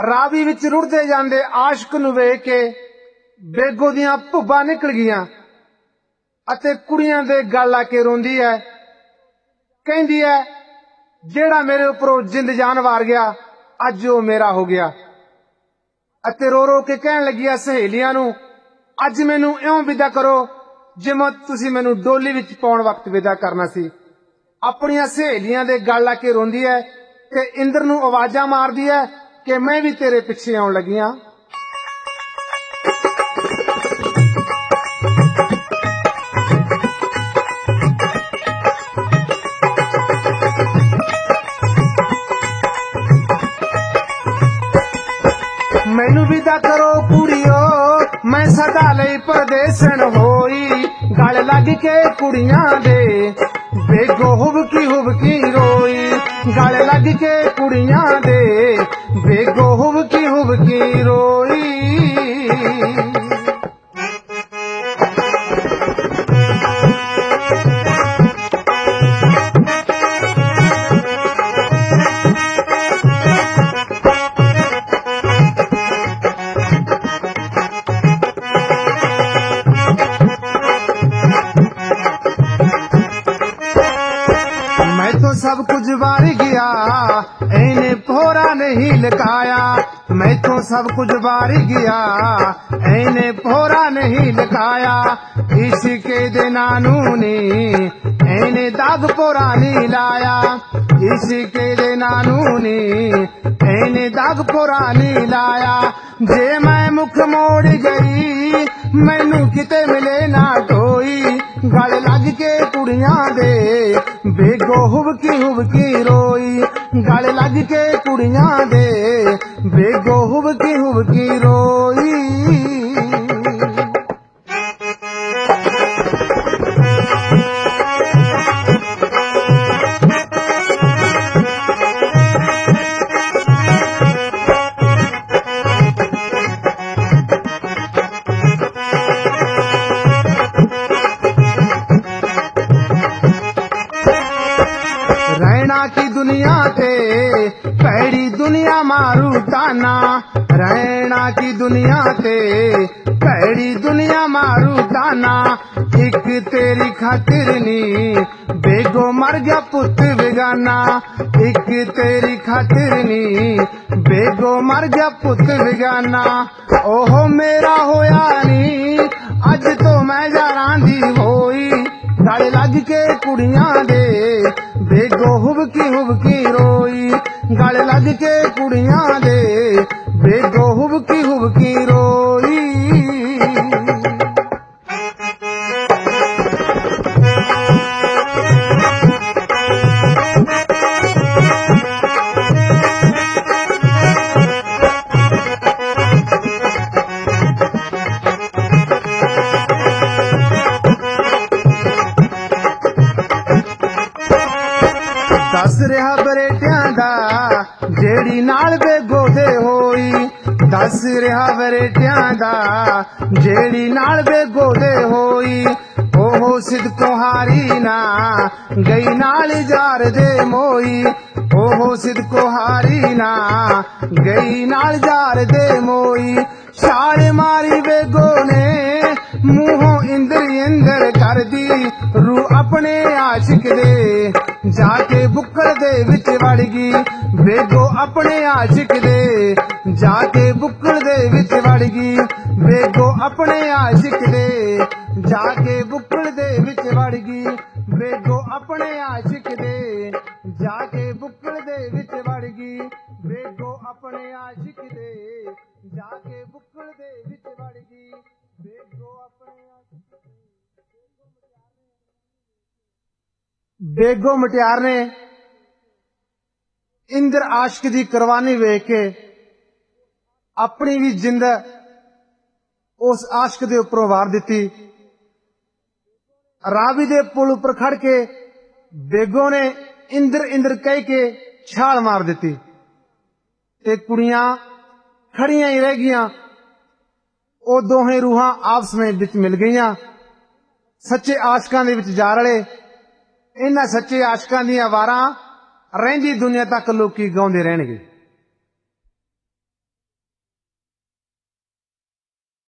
ਰਾਵੀ ਵਿੱਚ ਰੁੜਦੇ ਜਾਂਦੇ ਆਸ਼ਕ ਨੂੰ ਵੇਖ ਕੇ ਬੇਗੋ ਦੀਆਂ ਭੁੱਬਾਂ ਨਿਕਲ ਗਈਆਂ ਅਤੇ ਕੁੜੀਆਂ ਦੇ ਗਲ ਆ ਕੇ ਰੋਂਦੀ ਹੈ। ਕਹਿੰਦੀ ਹੈ ਜਿਹੜਾ ਮੇਰੇ ਉੱਪਰੋਂ ਜਿੰਦ ਜਾਨ ਵਾਰ ਗਿਆ ਅੱਜ ਉਹ ਮੇਰਾ ਹੋ ਗਿਆ। ਅਤੇ ਰੋ ਰੋ ਕੇ ਕਹਿਣ ਲੱਗੀ ਸਹੇਲੀਆਂ ਨੂੰ ਅੱਜ ਮੈਨੂੰ ਇਉਂ ਵਿਦਾ ਕਰੋ ਜਿਵੇਂ ਤੁਸੀਂ ਮੈਨੂੰ ਡੋਲੀ ਵਿੱਚ ਪਾਉਣ ਵਕਤ ਵਿਦਾ ਕਰਨਾ ਸੀ। ਆਪਣੀਆਂ ਸਹੇਲੀਆਂ ਦੇ ਗਲ ਆ ਕੇ ਰੋਂਦੀ ਹੈ ਤੇ ਇੰਦਰ ਨੂੰ ਆਵਾਜ਼ਾਂ ਮਾਰਦੀ ਹੈ ਕਿ ਮੈਂ ਵੀ ਤੇਰੇ ਪਿੱਛੇ ਆਉਣ ਲੱਗੀ ਹਾਂ। ਮੈਨੂੰ ਵਿਦਾ ਕਰੋ ਕੁੜੀਓ ਮੈਂ ਸਦਾ ਲਈ ਪਰਦੇਸਣ ਹੋਈ। ਗਲ ਲੱਗ ਕੇ ਕੁੜੀਆਂ ਦੇ ਬੇਗੋ ਹੁਬਕੀ ਰੋਈ। ਗਲ ਲੱਗ ਕੇ ਕੁੜੀਆਂ ਦੇ ਬੇਗੋ ਹੁਬਕੀ ਰੋਈ। सब कुछ वार गया इन्हें फोरा नहीं लिखाया। मैं तो सब कुछ वार गया इन्हें फोरा नहीं लिखाया। इसके दिनानू ने इन्हें दाग पोरा नहीं लाया। इसके दिनानू ने इन्हें दाग पोरा नहीं लाया। जे मैं मुख मोड़ गई मैनू किते मिले ना कोई। गल लग के कुड़ियां दे बेगो हुबकी रोई। गल लग के कुड़ियां दे बेगो हुबकी रोई। रहना की दुनिया ते पैड़ी दुनिया मारू ताना। रहना की दुनिया ते पैड़ी दुनिया मारू ताना। एक तेरी खातिर नी बेगो मर गया पुत बेगाना। एक तेरी खातिर नी बेगो मर गया पुत बेगाना। ओहो मेरा होया नी अज तो मैं यारां दी होई। गल लग के कुड़ियां दे बेगो हुबकी रोई। गल लग के कुड़ियां दे बेगो हुबकी रोई। दस रहा बरेटियां दा जेड़ी नाल बेगो दे होई। दस रहा बरेटियां दा जेड़ी नाल बेगो दे होई। ओहो सिदको हारी ना गई नाल जार दे मोई। ओहो सिदको हारी ना गई नाल जार दे मोई। छाल मारी बेगो ने मुंहों इंदर कर दी रू अपने आशिक दे। जाके बुक्कड़ दे विच वड़ गई बेगो अपने आशिक दे। जाके बुक्कड़ दे विच वड़ गई बेगो अपने आशिक दे। जाके बुक्कड़ दे विच वड़ गई बेगो अपने आशिक दे। जाके बुक्कड़ दे विच वड़ गई बेगो अपने आशिक दे। जाके बुक्कड़ दे विच वड़ गई बेगो अपने आशिक दे। बेगो मुटियार ने इंद्र आशिक दी कुर्बानी वेख के अपनी भी जिंद उस आशिक दे उपरों वार दिती। रावी दे पुल उपर खड़ के बेगो ने इंद्र कह के छाल मार दिती ते कुड़ियां खड़ियां ही रह गईयां। ओ दोहें रूहां आपस में विच मिल गईयां। सच्चे आशिकां दे विच जा रले। इन्हां सच्चे आशिकां दीयां वारां रहिंदी दुनिया तक लोकी गाउंदे रहणगे।